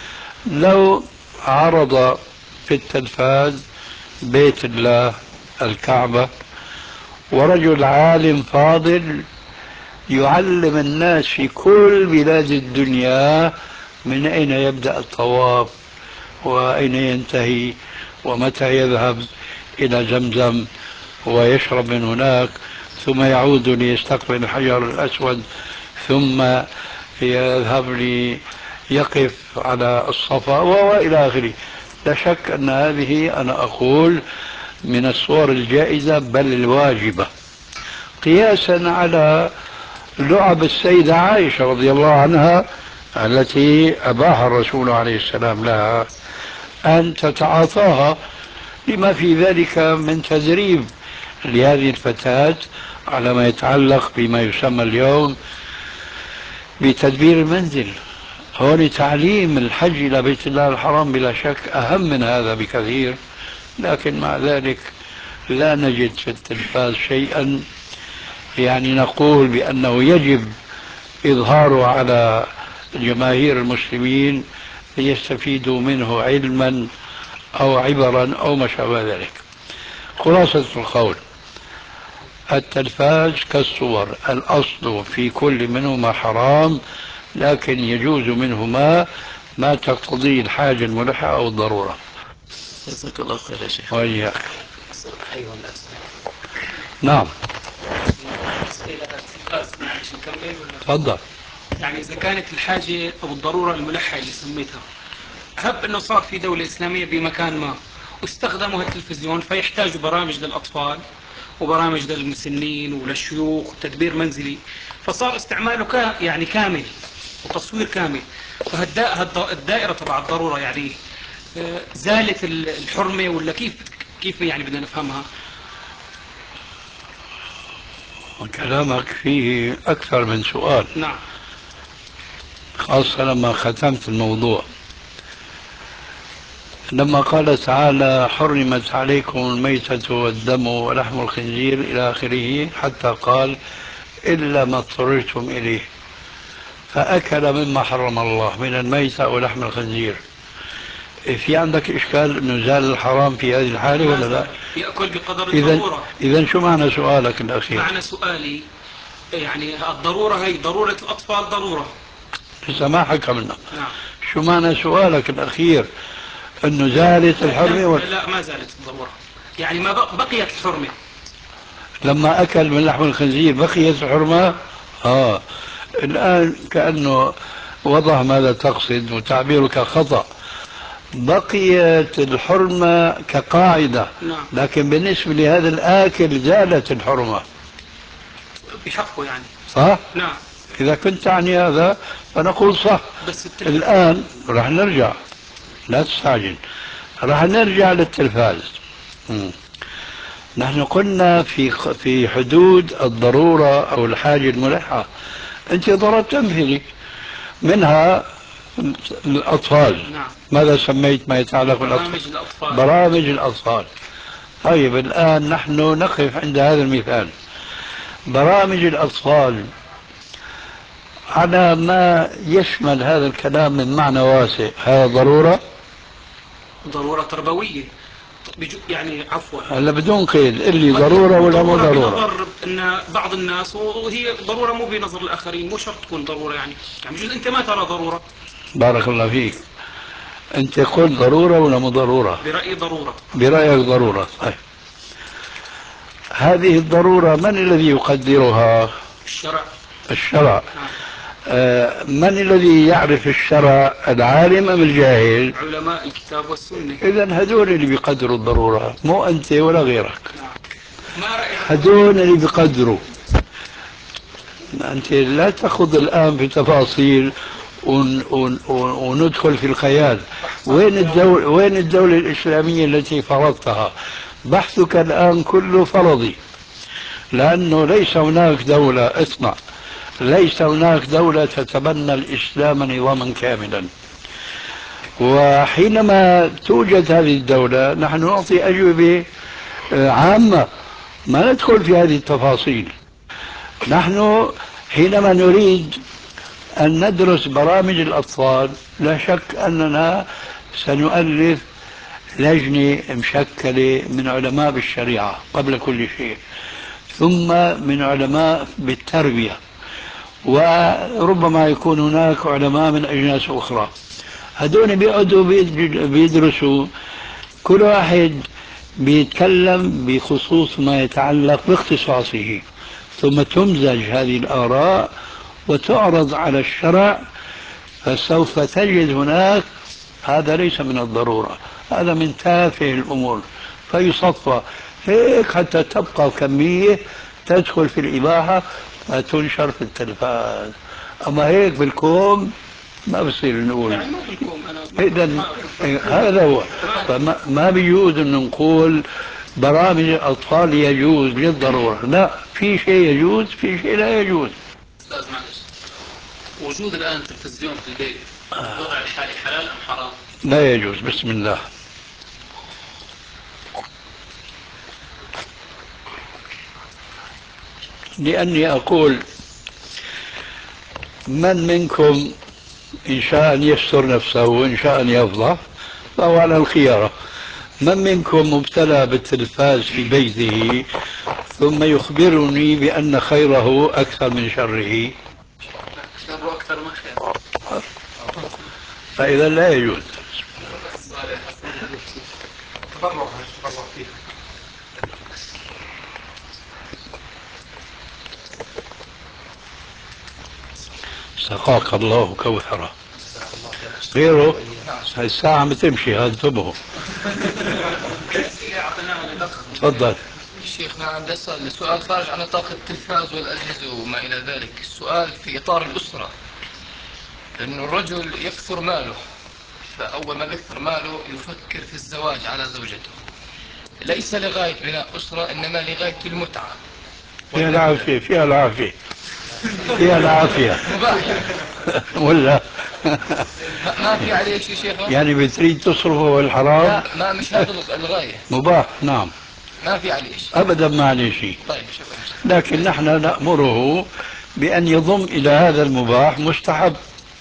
لو عرض في التلفاز بيت الله الكعبة، ورجل عالم فاضل يعلم الناس في كل بلاد الدنيا من أين يبدأ الطواف وأين ينتهي ومتى يذهب إلى زمزم ويشرب من هناك، ثم يعود ليستقبل الحجر الأسود، ثم يذهب ليقف على الصفا وإلى آخره. لا شك أن هذه أنا أقول من الصور الجائزة بل الواجبة، قياسا على لعب السيدة عائشة رضي الله عنها التي أباح الرسول عليه السلام لها أن تتعاطاها، لما في ذلك من تدريب لهذه الفتاة على ما يتعلق بما يسمى اليوم بتدبير المنزل. هون تعليم الحج إلى بيت الله الحرام بلا شك أهم من هذا بكثير، لكن مع ذلك لا نجد في التلفاز شيئا يعني نقول بأنه يجب إظهاره على جماهير المسلمين ليستفيدوا منه علما أو عبرا أو ما شابه ذلك. خلاصة القول، التلفاز كالصور، الأصل في كل منهما حرام، لكن يجوز منهما ما تقتضيه الحاجة الملحة أو الضرورة. جزاك الله خير يا شيخ. وإياك. نعم تفضل. يعني إذا كانت الحاجة أو الضرورة الملحة اللي سميتها، هب أنه صار في دولة إسلامية بمكان ما واستخدموا التلفزيون فيحتاجوا برامج للأطفال وبرامج للمسنين وللشيوخ وتدبير منزلي، فصار استعماله يعني كامل وتصوير كامل. فالدائرة تبع الضرورة يعني زالت الحرمة ولا كيف يعني بدنا نفهمها؟ كلامك فيه أكثر من سؤال. نعم. خاصة لما ختمت الموضوع، لما قال تعالى حرمت عليكم الميتة والدم ولحم الخنزير إلى آخره، حتى قال إلا ما اضطررتم إليه، فأكل مما حرم الله من الميتة ولحم الخنزير. في عندك إشكال أنه زال الحرام في هذه الحالة ولا لا؟ يأكل بقدر الضرورة. إذن شو معنى سؤالك الأخير؟ معنى سؤالي يعني الضرورة هي ضرورة الأطفال ضرورة. لسه ما حكى منك. نعم. شو معنى سؤالك الأخير؟ أنه زالت الحرمة لا ما زالت الضرورة، يعني ما بقيت الحرمة. لما أكل من لحم الخنزير بقيت الحرمة؟ الآن كأنه وضح ماذا تقصد وتعبيرك خطأ. بقيت الحرمة كقاعدة. نعم. لكن بالنسبة لهذا الآكل زالت الحرمة بحقه يعني. صح؟ نعم. إذا كنت تعني هذا فنقول صح. بس الآن راح نرجع، لا تستعجل، راح نرجع للتلفاز. نحن قلنا في حدود الضرورة أو الحاجة الملحة. أنت ضربت أمثلة منها الأطفال. نعم. ماذا سميت ما يتعلق بالأطفال؟ برامج الأطفال. برامج الأطفال. طيب الآن نحن نقف عند هذا المثال. برامج الأطفال على ما يشمل هذا الكلام من معنى واسع، هذا ضرورة؟ ضرورة تربوية يعني عفوا. هلا بدون قيد اللي ضرورة ولا مو ضرورة؟ بنظر ان بعض الناس، وهي ضرورة مو بنظر الآخرين، مو شرط تكون ضرورة يعني بجوز انت ما ترى ضرورة. بارك الله فيك. انت قلت ضرورة ولا مو ضرورة؟ برأيي ضرورة. برأيك ضرورة. طيب هذه الضرورة من الذي يقدرها؟ الشرع. الشرع. من الذي يعرف الشرع، العالم أم الجاهل؟ علماء الكتاب والسنة. إذا هذول اللي بيقدروا الضرورة، مو أنت ولا غيرك. ما رأيك؟ هذول اللي بيقدروا. أنت لا تخوض الآن في تفاصيل وندخل في الخيال. وين الدولة الإسلامية التي فرضتها؟ بحثك الآن كله فرضي، لأنه ليس هناك دولة، اسمع، ليس هناك دولة تتبنى الإسلام نظاما كاملا. وحينما توجد هذه الدولة نحن نعطي أجوبة عامة، ما ندخل في هذه التفاصيل. نحن حينما نريد أن ندرس برامج الأطفال لا شك أننا سنؤلف لجنة مشكلة من علماء بالشريعة قبل كل شيء، ثم من علماء بالتربية، وربما يكون هناك علماء من أجناس أخرى. هذول بيقعدوا بيدرسوا، كل واحد بيتكلم بخصوص ما يتعلق باختصاصه، ثم تمزج هذه الآراء وتعرض على الشرع، فسوف تجد هناك هذا ليس من الضرورة، هذا من تافه الأمور، فيصفى هيك حتى تبقى كمية تدخل في الإباحة فتنشر في التلفاز. أما هيك بالكوم ما بصير نقول. يعني ما بالكوم أنا. إذن هذا هو، فما بيجوز أن نقول برامج الأطفال يجوز للضرورة، لا، في شيء يجوز، في شيء لا يجوز. أستاذ معلش، وجود الآن تلفزيون في البيت الوضع الحالي حلال أم حرام؟ لا يجوز. بسم الله. لأني أقول من منكم إن شاء أن يستر نفسه وإن شاء أن يفضح فهو على الخيارة. من منكم مبتلى بالتلفاز في بيته ثم يخبرني بأن خيره أكثر من شره؟ شره أكثر من خير. فإذا لا يجوز. تبرع فيه. سقاك الله كوثرة. غيره هاي الساعة بتمشي، هذا انتبهوا. تفضل. شيخنا عندي أسأل سؤال خارج عن نطاق التلفاز والأجهزة وما إلى ذلك. السؤال في إطار الأسرة، لأنه الرجل يكثر ماله، فأول ما يكثر ماله يفكر في الزواج على زوجته، ليس لغاية بناء أسرة إنما لغاية المتعة. فيها العافية، فيها العافية، فيها العافية. مباح يعني. ولا ما في عليه شيء شيخنا؟ يعني بتريد تصرفه والحرام؟ لا، ما مش هذا الغاية. مباح، نعم، ما في عليه شيء. أبدا ما عليه شيء. طيب شكرا. لكن نحن نأمره بأن يضم إلى هذا المباح مستحب،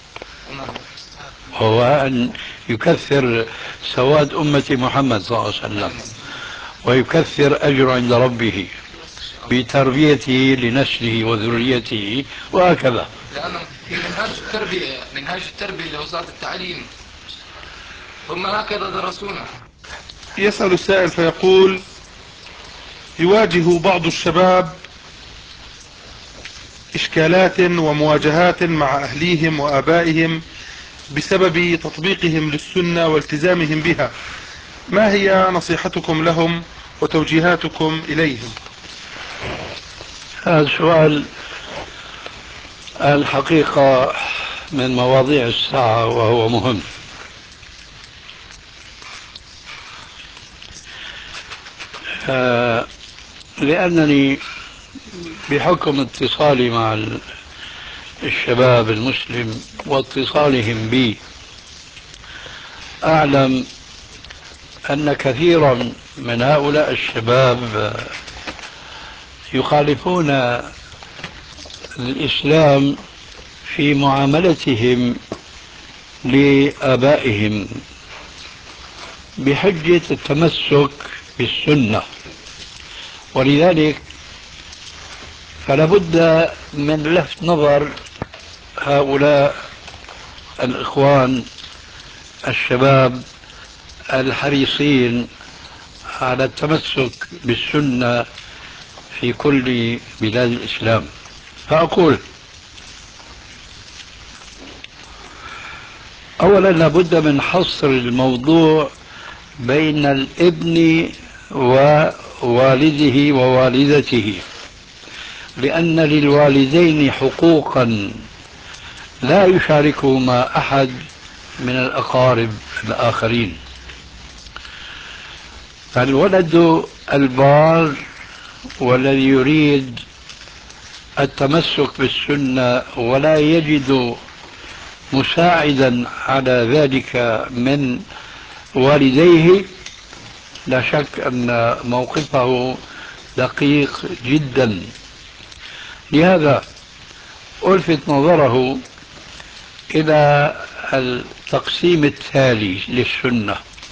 هو أن يكثر سواد أمة محمد صلى الله عليه وسلم ويكثر أجر عند ربه بتربيته لنسله وذريته وهكذا. لأنه في منهاج التربية لوزارة التعليم هم هكذا درسونا. يسأل السائل فيقول: يواجه بعض الشباب إشكالات ومواجهات مع أهليهم وآبائهم بسبب تطبيقهم للسنة والتزامهم بها، ما هي نصيحتكم لهم وتوجيهاتكم إليهم؟ هذا السؤال الحقيقة من مواضيع الساعة وهو مهم. لأنني بحكم اتصالي مع الشباب المسلم واتصالهم بي أعلم أن كثيرا من هؤلاء الشباب يخالفون الإسلام في معاملتهم لآبائهم بحجة التمسك بالسنة، ولذلك فلا بد من لفت نظر هؤلاء الإخوان الشباب الحريصين على التمسك بالسنة في كل بلاد الإسلام. فأقول أولا لابد من حصر الموضوع بين الابن ووالده ووالدته، لأن للوالدين حقوقا لا يشاركهما أحد من الأقارب الآخرين. فالولد البار والذي يريد التمسك بالسنة ولا يجد مساعدا على ذلك من والديه، لا شك أن موقفه دقيق جدا. لهذا ألفت نظره إلى التقسيم التالي للسنة.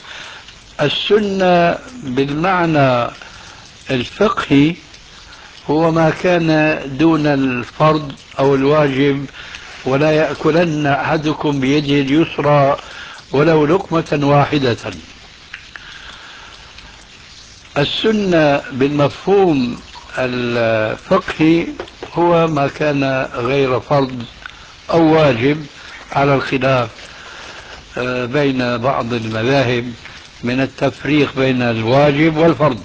السنة بالمعنى الفقهي هو ما كان دون الفرض أو الواجب، ولا يأكلن أحدكم بيده اليسرى ولو لقمة واحدة. السنة بالمفهوم الفقهي هو ما كان غير فرض أو واجب، على الخلاف بين بعض المذاهب من التفريق بين الواجب والفرض.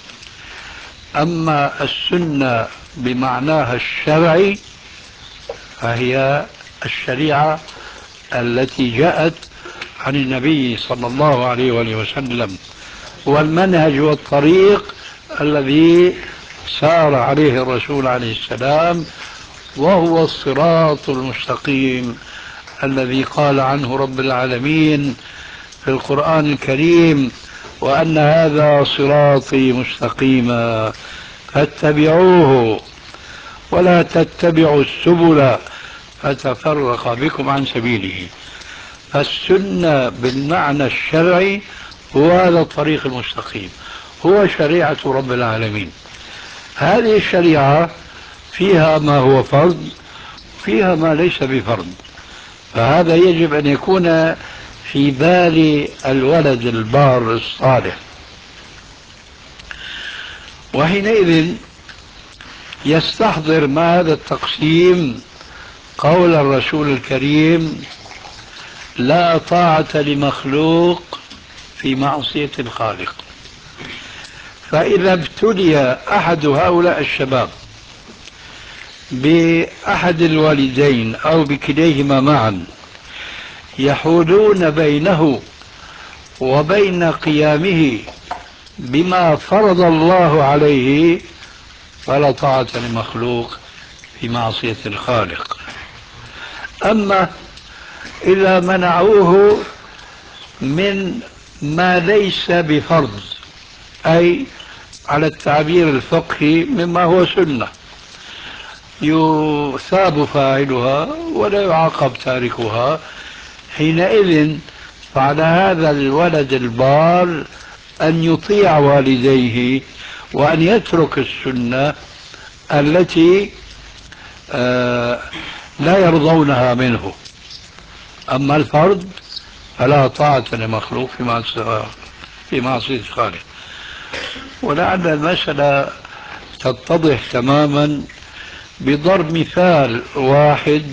أما السنة بمعناها الشرعي فهي الشريعة التي جاءت عن النبي صلى الله عليه وآله وسلم، والمنهج والطريق الذي سار عليه الرسول عليه السلام، وهو الصراط المستقيم الذي قال عنه رب العالمين في القرآن الكريم: وأن هذا صراطي مستقيما فاتبعوه ولا تتبعوا السبل فتفرق بكم عن سبيله. فالسنة بالمعنى الشرعي هو هذا الطريق المستقيم، هو شريعة رب العالمين. هذه الشريعة فيها ما هو فرض، فيها ما ليس بفرض، فهذا يجب أن يكون في بال الولد البار الصالح. وحينئذ يستحضر ما هذا التقسيم قول الرسول الكريم: لا طاعة لمخلوق في معصية الخالق. فإذا ابتلي أحد هؤلاء الشباب بأحد الوالدين أو بكليهما معا يحولون بينه وبين قيامه بما فرض الله عليه، فلا طاعة لمخلوق في معصية الخالق. أما إذا منعوه من ما ليس بفرض، أي على التعبير الفقهي مما هو سنة، يثاب فاعلها ولا يعاقب تاركها، حينئذ فعلى هذا الولد البار أن يطيع والديه وأن يترك السنة التي لا يرضونها منه. أما الفرض فلا طاعة لمخلوق في معصية الخالق. ولعل المسألة تتضح تماما بضرب مثال واحد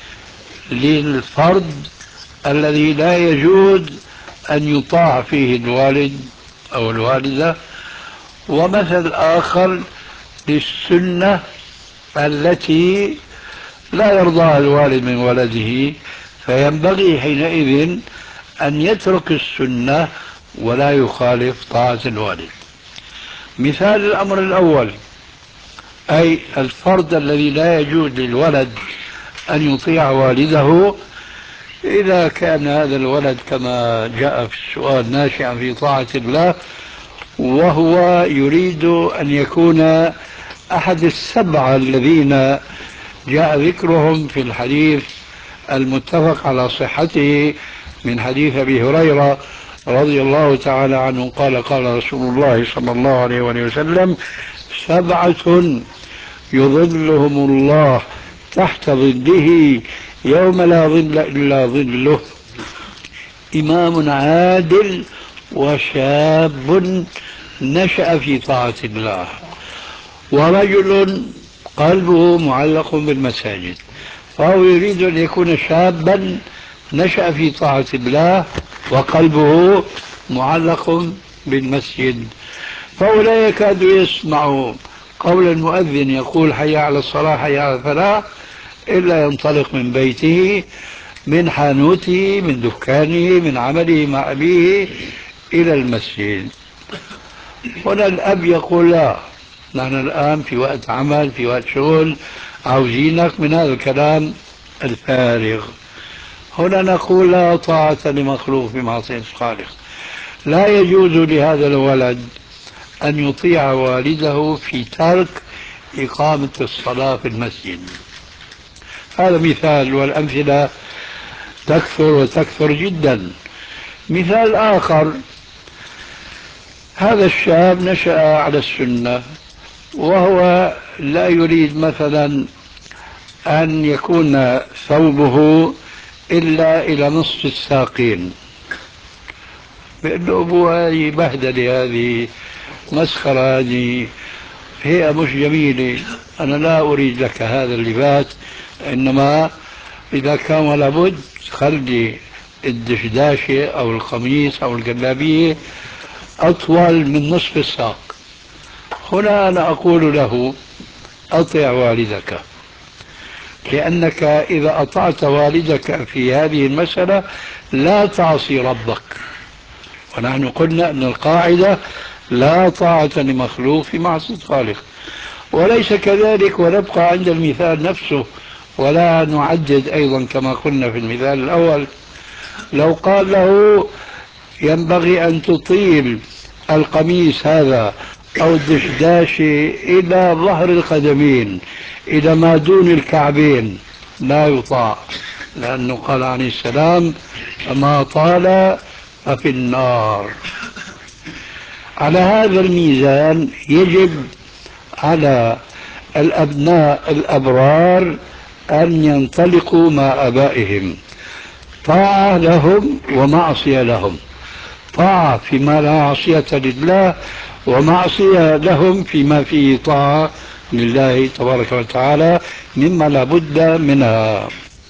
للفرض الذي لا يجوز أن يطاع فيه الوالد أو الوالدة، ومثل آخر للسنة التي لا يرضاها الوالد من ولده، فينبغي حينئذ أن يترك السنة ولا يخالف طاعة الوالد. مثال الأمر الأول، أي الفرض الذي لا يجوز للولد أن يطيع والده، إذا كان هذا الولد كما جاء في السؤال ناشئا في طاعة الله، وهو يريد أن يكون أحد السبعة الذين جاء ذكرهم في الحديث المتفق على صحته من حديث أبي هريرة رضي الله تعالى عنه قال: قال رسول الله صلى الله عليه وسلم: 7 يظلهم الله تحت ظله يوم لا ظل إلا ظله: إمام عادل، وشاب نشأ في طاعة الله. ورجل قلبه معلق بالمساجد، فهو يريد أن يكون شابا نشأ في طاعة الله وقلبه معلق بالمسجد، فهو لا يكاد يسمع قول المؤذن يقول حي على الصلاة حي على الفلاح إلا ينطلق من بيته، من حانوته، من دكانه، من عمله مع أبيه إلى المسجد. هنا الأب يقول لا، نحن الآن في وقت عمل، في وقت شغل، عاوزينك من هذا الكلام الفارغ. هنا نقول لا طاعة لمخلوق في معصية الخالق. لا يجوز لهذا الولد أن يطيع والده في ترك إقامة الصلاة في المسجد. هذا مثال، والأمثلة تكثر وتكثر جدا. مثال آخر، هذا الشاب نشأ على السنة وهو لا يريد مثلا أن يكون ثوبه إلا إلى نصف الساقين، بيقول له أبوه هذه بهدلة، هذه مسخرة، هذه هي مش جميلة، أنا لا أريد لك هذا اللباس، إنما إذا كان ولا بد خلي الدشداشة أو القميص أو الجلابية أطول من نصف الساق. هنا أنا أقول له أطع والدك، لأنك إذا أطعت والدك في هذه المسألة لا تعصي ربك، ونحن قلنا أن القاعدة لا طاعة لمخلوق في معصية الخالق. وليس كذلك، ونبقى عند المثال نفسه ولا نعدد أيضا كما قلنا في المثال الأول. لو قال له ينبغي أن تطيل القميص هذا أو الدشداشة إلى ظهر القدمين إلى ما دون الكعبين، لا يطاع، لأنه قال عليه السلام فما طال ففي النار. على هذا الميزان يجب على الأبناء الأبرار أن ينطلقوا مع آبائهم، طاعة لهم ومعصية لهم، طاعة فيما لا معصية لله، ومعصية لهم فيما فيه طاعة لله تبارك وتعالى مما لا بد منها.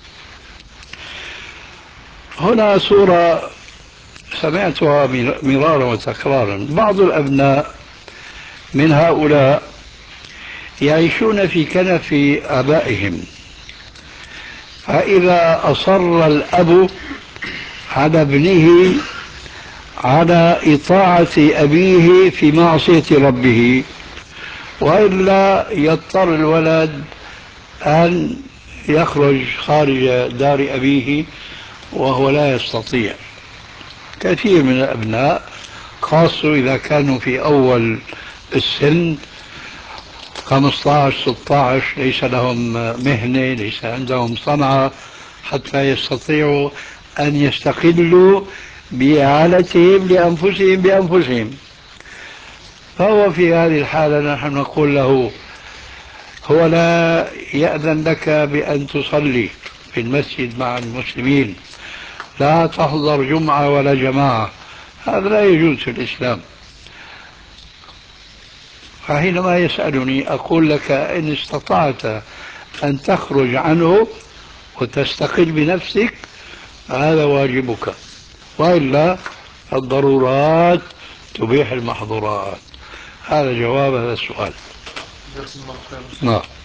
هنا صورة سمعتها مرارا وتكرارا، بعض الأبناء من هؤلاء يعيشون في كنف آبائهم، فإذا أصر الأب على ابنه على إطاعة أبيه في معصية ربه، وإلا يضطر الولد أن يخرج خارج دار أبيه وهو لا يستطيع. كثير من الأبناء خاصة إذا كانوا في أول السن 15 16 ليس لهم مهنة، ليس عندهم صنعة حتى يستطيعوا أن يستقلوا بإعالتهم لأنفسهم بأنفسهم، فهو في هذه الحالة نحن نقول له هو لا يأذن لك بأن تصلي في المسجد مع المسلمين، لا تحضر جمعة ولا جماعة، هذا لا يجوز في الإسلام. فحينما يسألني أقول لك إن استطعت أن تخرج عنه وتستقل بنفسك هذا واجبك، وإلا الضرورات تبيح المحظورات. هذا جواب هذا السؤال. جزاكم الله خيرا. نعم.